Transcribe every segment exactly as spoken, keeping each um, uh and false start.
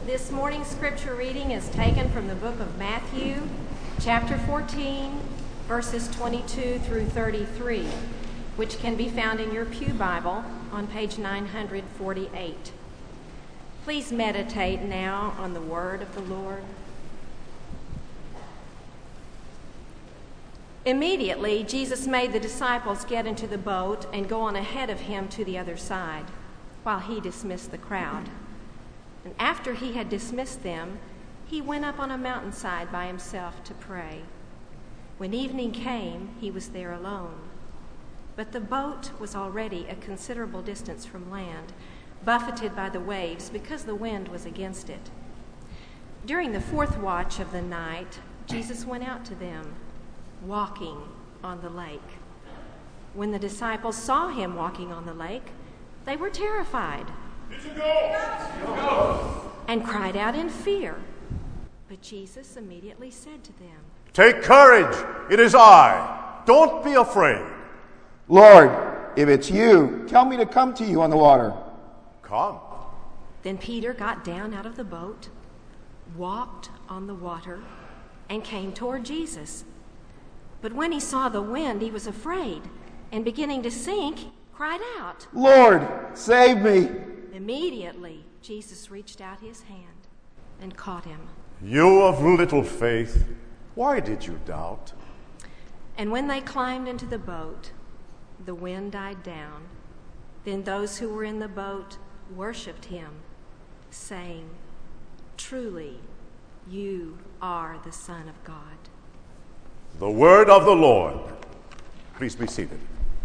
This morning's scripture reading is taken from the book of Matthew, chapter fourteen, verses twenty-two through thirty-three, which can be found in your Pew Bible on page nine hundred forty-eight. Please meditate now on the word of the Lord. Immediately, Jesus made the disciples get into the boat and go on ahead of him to the other side, while he dismissed the crowd. And after he had dismissed them, he went up on a mountainside by himself to pray. When evening came, he was there alone. But the boat was already a considerable distance from land, buffeted by the waves because the wind was against it. During the fourth watch of the night, Jesus went out to them, walking on the lake. When the disciples saw him walking on the lake, they were terrified. It's a ghost! It's a ghost! And cried out in fear. But Jesus immediately said to them, Take courage! It is I! Don't be afraid! Lord, if it's you, tell me to come to you on the water. Come. Then Peter got down out of the boat, walked on the water, and came toward Jesus. But when he saw the wind, he was afraid, and beginning to sink, cried out, Lord, save me! Immediately, Jesus reached out his hand and caught him. You of little faith, why did you doubt? And when they climbed into the boat, the wind died down. Then those who were in the boat worshipped him, saying, Truly, you are the Son of God. The word of the Lord. Please be seated.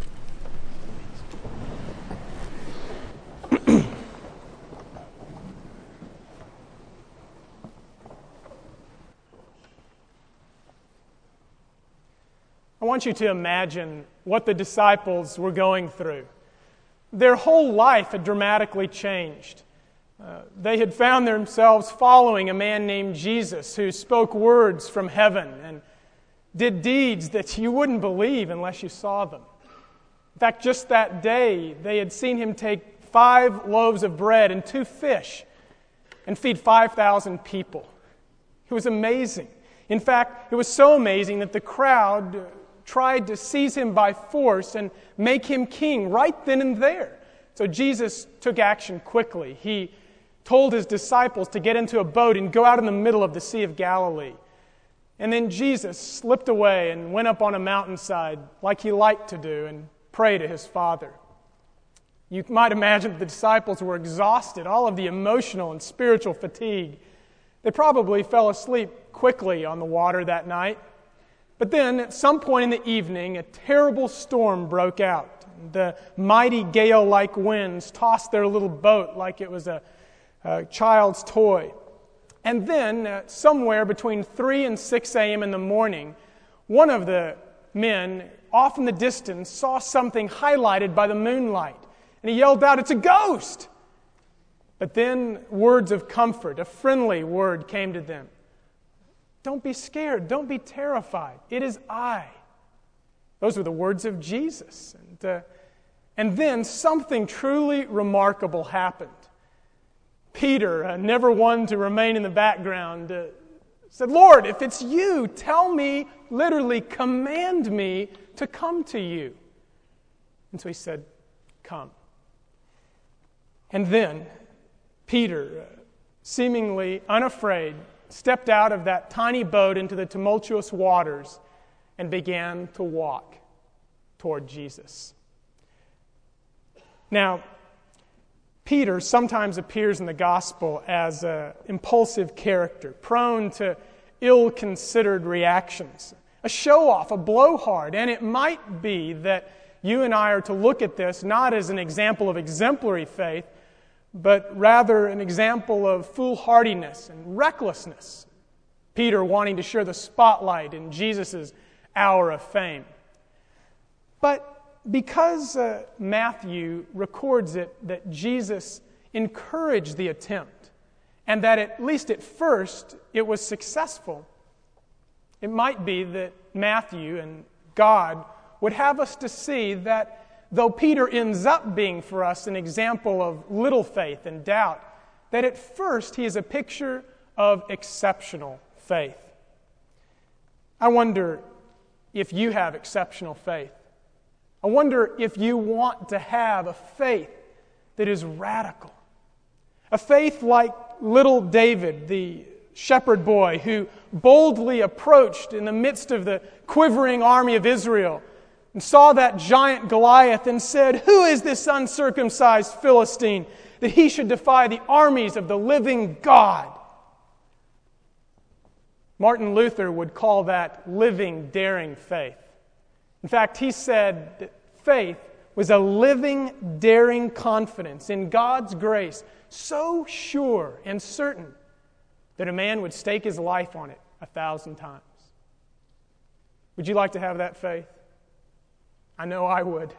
I want you to imagine what the disciples were going through. Their whole life had dramatically changed. Uh, they had found themselves following a man named Jesus who spoke words from heaven and did deeds that you wouldn't believe unless you saw them. In fact, just that day, they had seen him take five loaves of bread and two fish and feed five thousand people. It was amazing. In fact, it was so amazing that the crowd tried to seize him by force and make him king right then and there. So Jesus took action quickly. He told his disciples to get into a boat and go out in the middle of the Sea of Galilee. And then Jesus slipped away and went up on a mountainside like he liked to do and pray to his Father. You might imagine that the disciples were exhausted, all of the emotional and spiritual fatigue. They probably fell asleep quickly on the water that night. But then, at some point in the evening, a terrible storm broke out. The mighty gale-like winds tossed their little boat like it was a, a child's toy. And then, uh, somewhere between three and six a.m. in the morning, one of the men, off in the distance, saw something highlighted by the moonlight. And he yelled out, It's a ghost! But then words of comfort, a friendly word came to them. Don't be scared. Don't be terrified. It is I. Those were the words of Jesus. And, uh, and then something truly remarkable happened. Peter, uh, never one to remain in the background, uh, said, Lord, if it's you, tell me, literally command me to come to you. And so he said, come. And then Peter, uh, seemingly unafraid, stepped out of that tiny boat into the tumultuous waters and began to walk toward Jesus. Now, Peter sometimes appears in the gospel as an impulsive character, prone to ill-considered reactions, a show-off, a blowhard, and it might be that you and I are to look at this not as an example of exemplary faith, but rather an example of foolhardiness and recklessness. Peter wanting to share the spotlight in Jesus' hour of fame. But because uh, Matthew records it that Jesus encouraged the attempt, and that at least at first it was successful, it might be that Matthew and God would have us to see that though Peter ends up being for us an example of little faith and doubt, that at first he is a picture of exceptional faith. I wonder if you have exceptional faith. I wonder if you want to have a faith that is radical. A faith like little David, the shepherd boy who boldly approached in the midst of the quivering army of Israel and saw that giant Goliath and said, "Who is this uncircumcised Philistine that he should defy the armies of the living God?" Martin Luther would call that living, daring faith. In fact, he said that faith was a living, daring confidence in God's grace, so sure and certain that a man would stake his life on it a thousand times. Would you like to have that faith? I know I would.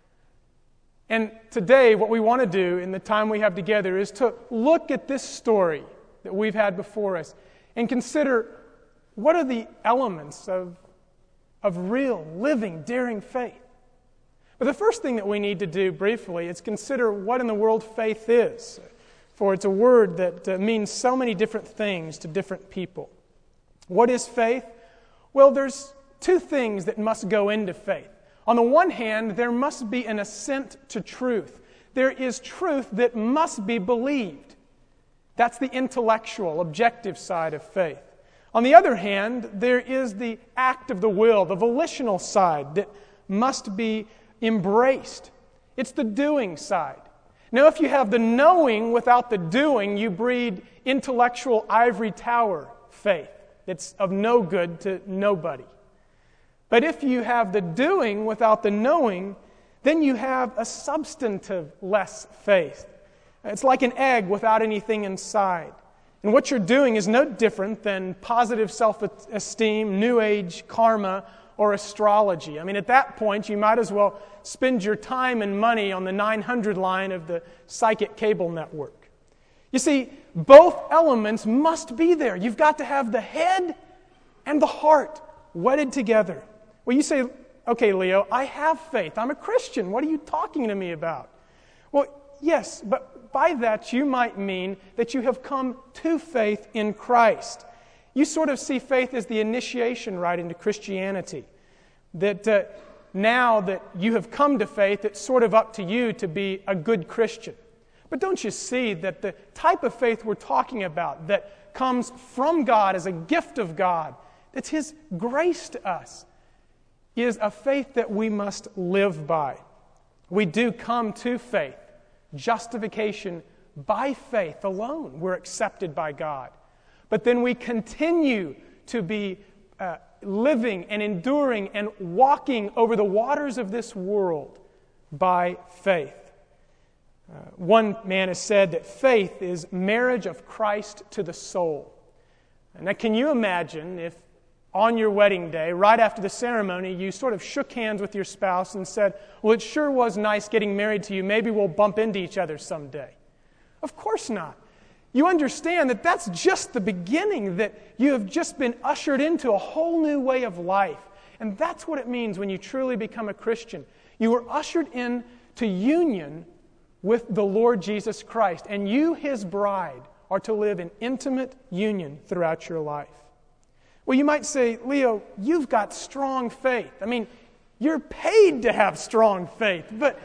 And today, what we want to do in the time we have together is to look at this story that we've had before us and consider what are the elements of, of real, living, daring faith. But the first thing that we need to do briefly is consider what in the world faith is. For it's a word that uh, means so many different things to different people. What is faith? Well, there's two things that must go into faith. On the one hand, there must be an assent to truth. There is truth that must be believed. That's the intellectual, objective side of faith. On the other hand, there is the act of the will, the volitional side that must be embraced. It's the doing side. Now, if you have the knowing without the doing, you breed intellectual ivory tower faith that's of no good to nobody. But if you have the doing without the knowing, then you have a substantive-less faith. It's like an egg without anything inside. And what you're doing is no different than positive self-esteem, New Age, karma, or astrology. I mean, at that point, you might as well spend your time and money on the nine hundred line of the psychic cable network. You see, both elements must be there. You've got to have the head and the heart wedded together. Well, you say, "Okay, Leo, I have faith. I'm a Christian. What are you talking to me about?" Well, yes, but by that you might mean that you have come to faith in Christ. You sort of see faith as the initiation right into Christianity. That uh, now that you have come to faith, it's sort of up to you to be a good Christian. But don't you see that the type of faith we're talking about that comes from God as a gift of God, that's His grace to us, is a faith that we must live by. We do come to faith, justification by faith alone. We're accepted by God. But then we continue to be uh, living and enduring and walking over the waters of this world by faith. Uh, one man has said that faith is marriage of Christ to the soul. Now, can you imagine if on your wedding day, right after the ceremony, you sort of shook hands with your spouse and said, "Well, it sure was nice getting married to you. Maybe we'll bump into each other someday." Of course not. You understand that that's just the beginning, that you have just been ushered into a whole new way of life. And that's what it means when you truly become a Christian. You are ushered into union with the Lord Jesus Christ, and you, His bride, are to live in intimate union throughout your life. Well, you might say, "Leo, you've got strong faith. I mean, you're paid to have strong faith, but,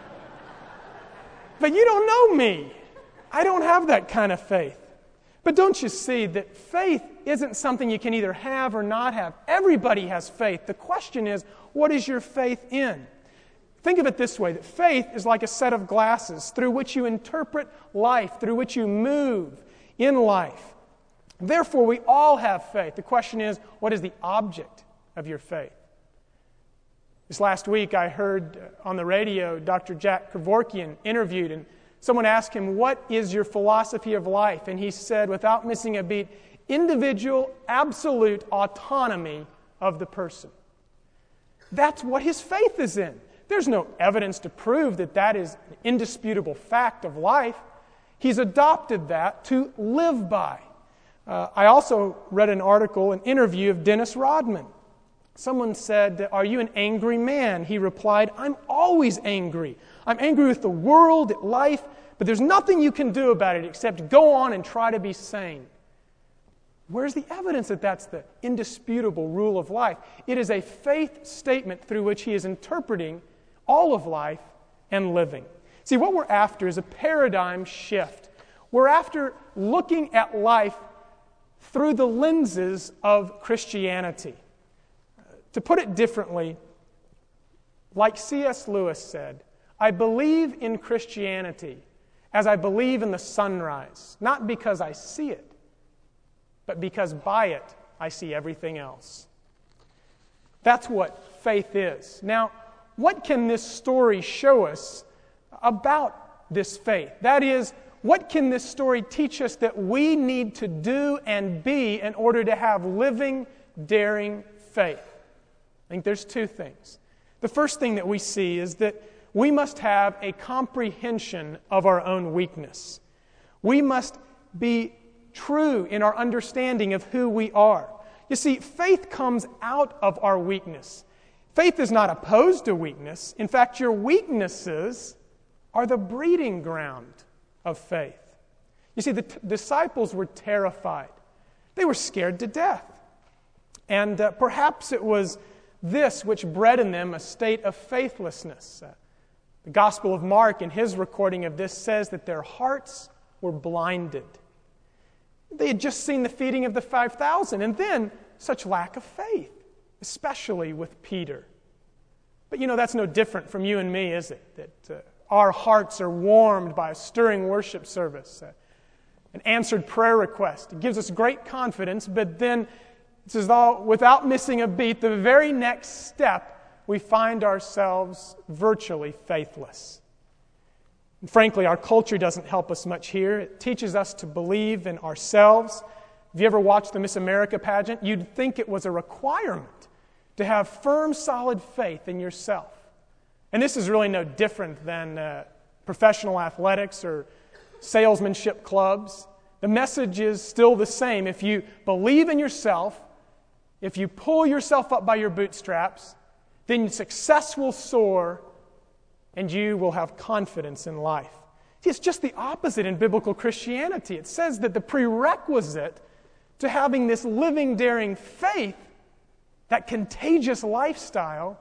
but you don't know me. I don't have that kind of faith." But don't you see that faith isn't something you can either have or not have? Everybody has faith. The question is, what is your faith in? Think of it this way, that faith is like a set of glasses through which you interpret life, through which you move in life. Therefore, we all have faith. The question is, what is the object of your faith? This last week, I heard on the radio Doctor Jack Kevorkian interviewed, and someone asked him, "What is your philosophy of life?" And he said, without missing a beat, "Individual, absolute autonomy of the person." That's what his faith is in. There's no evidence to prove that that is an indisputable fact of life. He's adopted that to live by. Uh, I also read an article, an interview of Dennis Rodman. Someone said, "Are you an angry man?" He replied, "I'm always angry. I'm angry with the world, at life, but there's nothing you can do about it except go on and try to be sane. Where's the evidence that that's the indisputable rule of life? It is a faith statement through which he is interpreting all of life and living. See, what we're after is a paradigm shift. We're after looking at life through the lenses of Christianity. To put it differently, like C S Lewis said, I believe in Christianity as I believe in the sunrise, not because I see it, but because by it I see everything else. That's what faith is. Now, what can this story show us about this faith? That is, what can this story teach us that we need to do and be in order to have living, daring faith? I think there's two things. The first thing that we see is that we must have a comprehension of our own weakness. We must be true in our understanding of who we are. You see, faith comes out of our weakness. Faith is not opposed to weakness. In fact, your weaknesses are the breeding ground of faith. You see, the t- disciples were terrified. They were scared to death. And uh, perhaps it was this which bred in them a state of faithlessness. Uh, the Gospel of Mark, in his recording of this, says that their hearts were blinded. They had just seen the feeding of the five thousand, and then such lack of faith, especially with Peter. But you know, that's no different from you and me, is it? That uh, our hearts are warmed by a stirring worship service, uh, an answered prayer request. It gives us great confidence, but then it's as though, without missing a beat, the very next step, we find ourselves virtually faithless. And frankly, our culture doesn't help us much here. It teaches us to believe in ourselves. Have you ever watched the Miss America pageant? You'd think it was a requirement to have firm, solid faith in yourself. And this is really no different than uh, professional athletics or salesmanship clubs. The message is still the same. If you believe in yourself, if you pull yourself up by your bootstraps, then success will soar and you will have confidence in life. See, it's just the opposite in biblical Christianity. It says that the prerequisite to having this living, daring faith, that contagious lifestyle,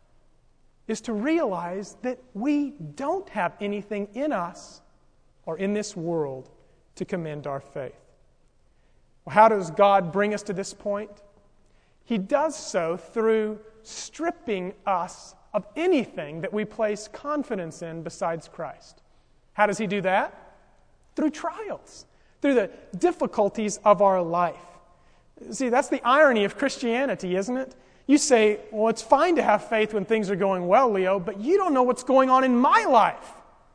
is to realize that we don't have anything in us or in this world to commend our faith. Well, how does God bring us to this point? He does so through stripping us of anything that we place confidence in besides Christ. How does He do that? Through trials, through the difficulties of our life. See, that's the irony of Christianity, isn't it? You say, well, it's fine to have faith when things are going well, Leo, but you don't know what's going on in my life.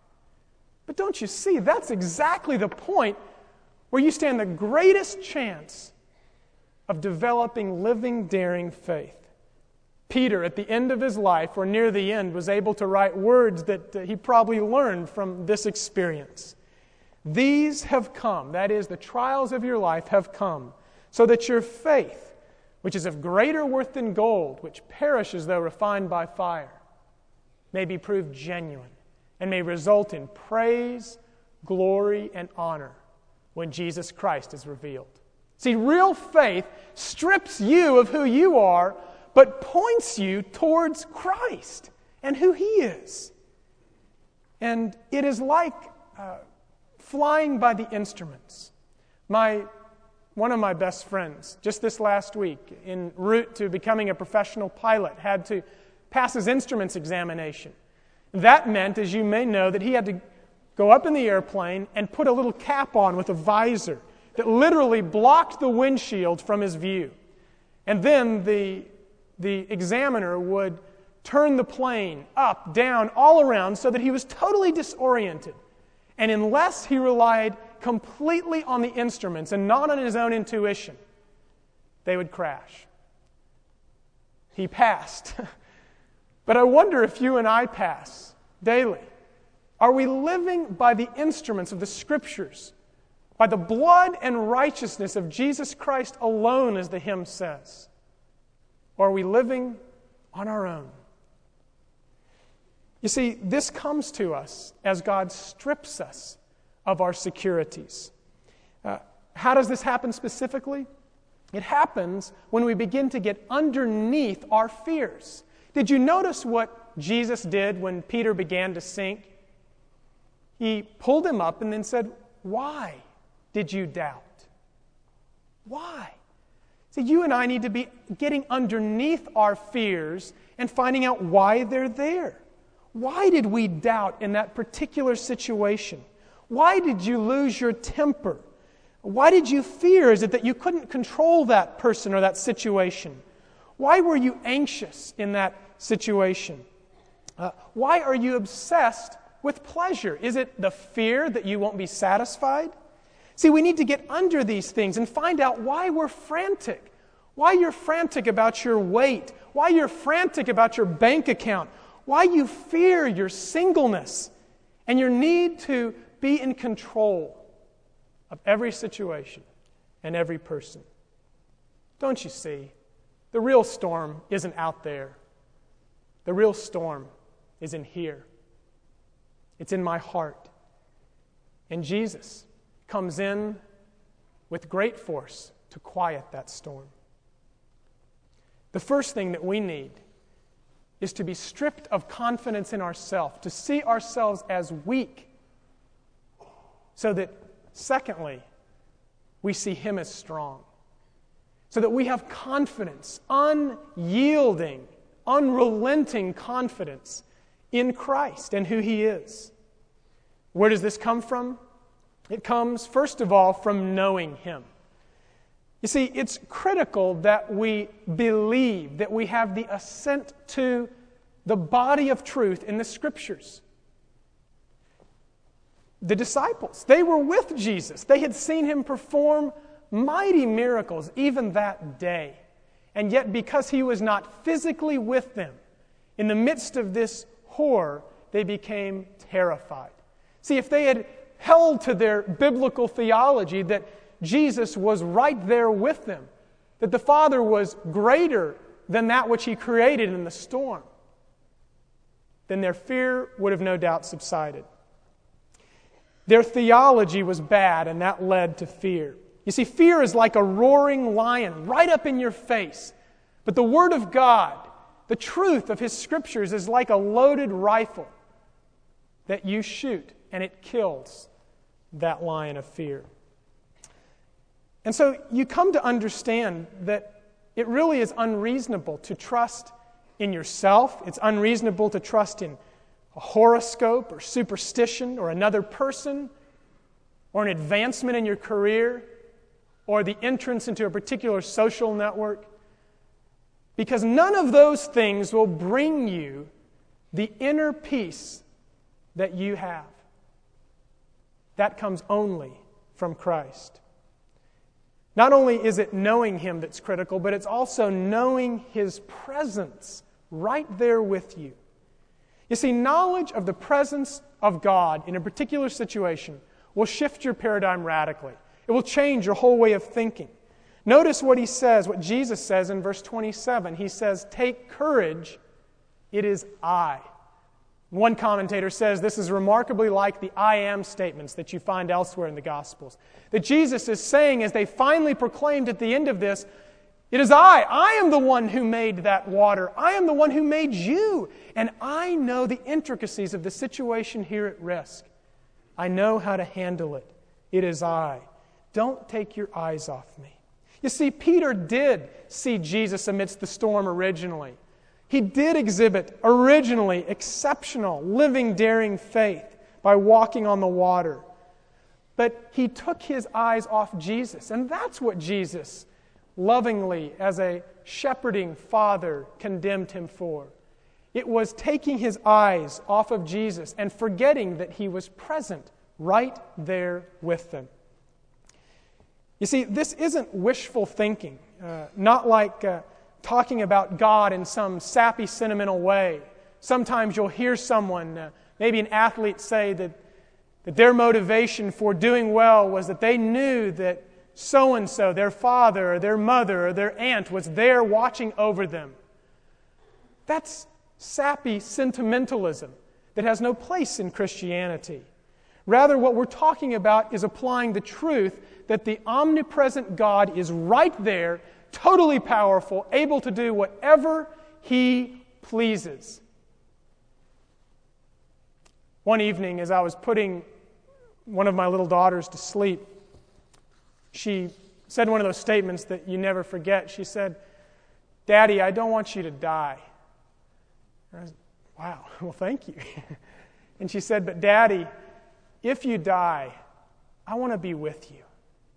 But don't you see, that's exactly the point where you stand the greatest chance of developing living, daring faith. Peter, at the end of his life, or near the end, was able to write words that uh, he probably learned from this experience. These have come, that is, the trials of your life have come, so that your faith, which is of greater worth than gold, which perishes though refined by fire, may be proved genuine and may result in praise, glory, and honor when Jesus Christ is revealed. See, real faith strips you of who you are, but points you towards Christ and who He is. And it is like uh, flying by the instruments. My One of my best friends, just this last week, en route to becoming a professional pilot, had to pass his instruments examination. That meant, as you may know, that he had to go up in the airplane and put a little cap on with a visor that literally blocked the windshield from his view. And then the, the examiner would turn the plane up, down, all around so that he was totally disoriented. And unless he relied completely on the instruments and not on his own intuition, they would crash. He passed. But I wonder if you and I pass daily. Are we living by the instruments of the Scriptures, by the blood and righteousness of Jesus Christ alone, as the hymn says? Or are we living on our own? You see, this comes to us as God strips us of our securities. Uh, how does this happen specifically? It happens when we begin to get underneath our fears. Did you notice what Jesus did when Peter began to sink? He pulled him up and then said, "Why did you doubt?" Why? See, you and I need to be getting underneath our fears and finding out why they're there. Why did we doubt in that particular situation? Why did you lose your temper? Why did you fear? Is it that you couldn't control that person or that situation? Why were you anxious in that situation? Uh, why are you obsessed with pleasure? Is it the fear that you won't be satisfied? See, we need to get under these things and find out why we're frantic. Why you're frantic about your weight. Why you're frantic about your bank account. Why you fear your singleness and your need to be in control of every situation and every person. Don't you see? The real storm isn't out there. The real storm is in here. It's in my heart. And Jesus comes in with great force to quiet that storm. The first thing that we need is to be stripped of confidence in ourselves, to see ourselves as weak, so that, secondly, we see Him as strong, so that we have confidence, unyielding, unrelenting confidence in Christ and who He is. Where does this come from? It comes, first of all, from knowing Him. You see, it's critical that we believe, that we have the assent to the body of truth in the Scriptures. The disciples, they were with Jesus. They had seen Him perform mighty miracles even that day. And yet, because He was not physically with them, in the midst of this horror, they became terrified. See, if they had held to their biblical theology that Jesus was right there with them, that the Father was greater than that which He created in the storm, then their fear would have no doubt subsided. Their theology was bad, and that led to fear. You see, fear is like a roaring lion right up in your face. But the Word of God, the truth of His Scriptures, is like a loaded rifle that you shoot, and it kills that lion of fear. And so you come to understand that it really is unreasonable to trust in yourself. It's unreasonable to trust in a horoscope or superstition or another person or an advancement in your career or the entrance into a particular social network, because none of those things will bring you the inner peace that you have. That comes only from Christ. Not only is it knowing Him that's critical, but it's also knowing His presence right there with you. You see, knowledge of the presence of God in a particular situation will shift your paradigm radically. It will change your whole way of thinking. Notice what He says, what Jesus says in verse twenty-seven. He says, "Take courage, it is I." One commentator says this is remarkably like the I am statements that you find elsewhere in the Gospels. That Jesus is saying, as they finally proclaimed at the end of this, "It is I. I am the one who made that water. I am the one who made you. And I know the intricacies of the situation here at risk. I know how to handle it. It is I. Don't take your eyes off me." You see, Peter did see Jesus amidst the storm originally. He did exhibit originally exceptional, living, daring faith by walking on the water. But he took his eyes off Jesus. And that's what Jesus lovingly, as a shepherding father, condemned him for. It was taking his eyes off of Jesus and forgetting that He was present right there with them. You see, this isn't wishful thinking, uh, not like uh, talking about God in some sappy, sentimental way. Sometimes you'll hear someone, uh, maybe an athlete, say that, that their motivation for doing well was that they knew that so-and-so, their father or their mother or their aunt, was there watching over them. That's sappy sentimentalism. that has no place in Christianity. Rather, what we're talking about is applying the truth that the omnipresent God is right there, totally powerful, able to do whatever He pleases. One evening, as I was putting one of my little daughters to sleep, she said one of those statements that you never forget. She said, "Daddy, I don't want you to die." And I was, wow, well, thank you. And she said, "But Daddy, if you die, I want to be with you."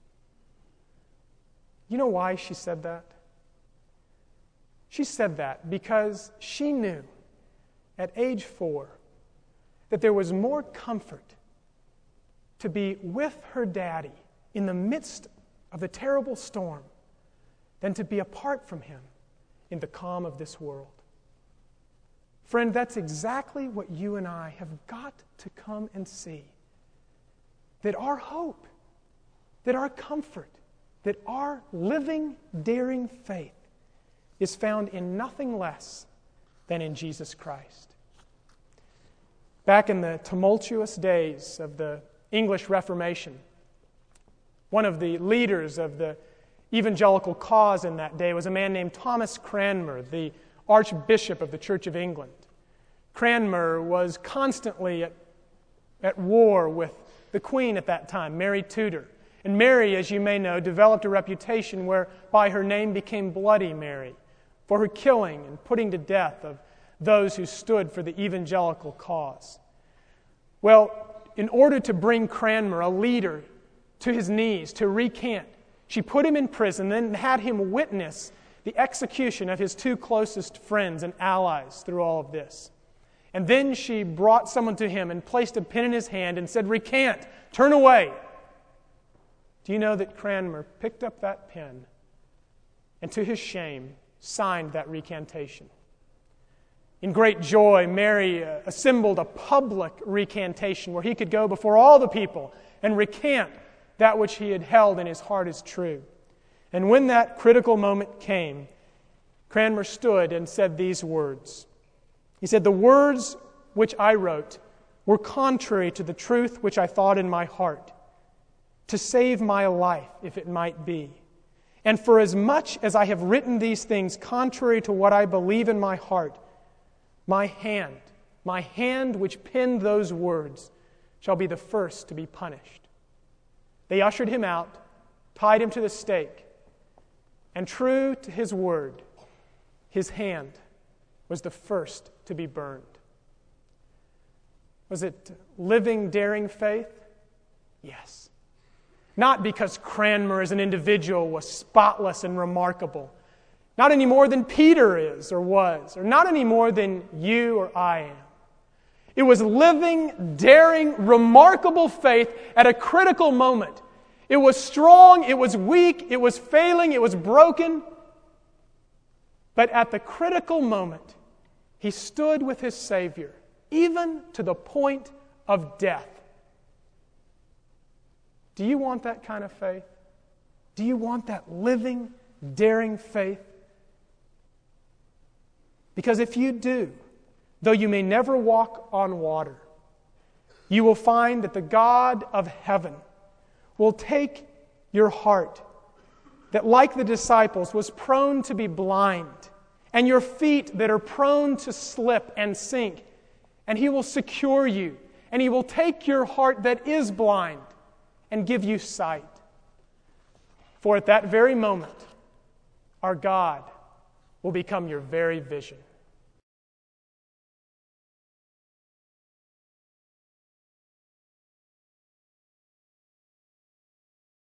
You know why she said that? She said that because she knew at age four that there was more comfort to be with her daddy in the midst of the terrible storm than to be apart from him in the calm of this world. Friend, that's exactly what you and I have got to come and see. That our hope, that our comfort, that our living, daring faith is found in nothing less than in Jesus Christ. Back in the tumultuous days of the English Reformation, one of the leaders of the evangelical cause in that day was a man named Thomas Cranmer, the Archbishop of the Church of England. Cranmer was constantly at, at war with the Queen at that time, Mary Tudor. And Mary, as you may know, developed a reputation whereby her name became Bloody Mary for her killing and putting to death of those who stood for the evangelical cause. Well, in order to bring Cranmer, a leader, to his knees, to recant, she put him in prison, then had him witness the execution of his two closest friends and allies through all of this. And then she brought someone to him and placed a pen in his hand and said, "Recant, turn away." Do you know that Cranmer picked up that pen and to his shame signed that recantation? In great joy, Mary uh, assembled a public recantation where he could go before all the people and recant that which he had held in his heart as true. And when that critical moment came, Cranmer stood and said these words. He said, "The words which I wrote were contrary to the truth which I thought in my heart, to save my life, if it might be. And for as much as I have written these things contrary to what I believe in my heart, my hand, my hand which penned those words, shall be the first to be punished." They ushered him out, tied him to the stake, and true to his word, his hand was the first to be burned. Was it living, daring faith? Yes. Not because Cranmer as an individual was spotless and remarkable. Not any more than Peter is or was, or not any more than you or I am. It was living, daring, remarkable faith at a critical moment. It was strong, it was weak, it was failing, it was broken. But at the critical moment, he stood with his Savior, even to the point of death. Do you want that kind of faith? Do you want that living, daring faith? Because if you do, though you may never walk on water, you will find that the God of heaven will take your heart that, like the disciples, was prone to be blind, and your feet that are prone to slip and sink, and He will secure you, and He will take your heart that is blind and give you sight. For at that very moment, our God will become your very vision.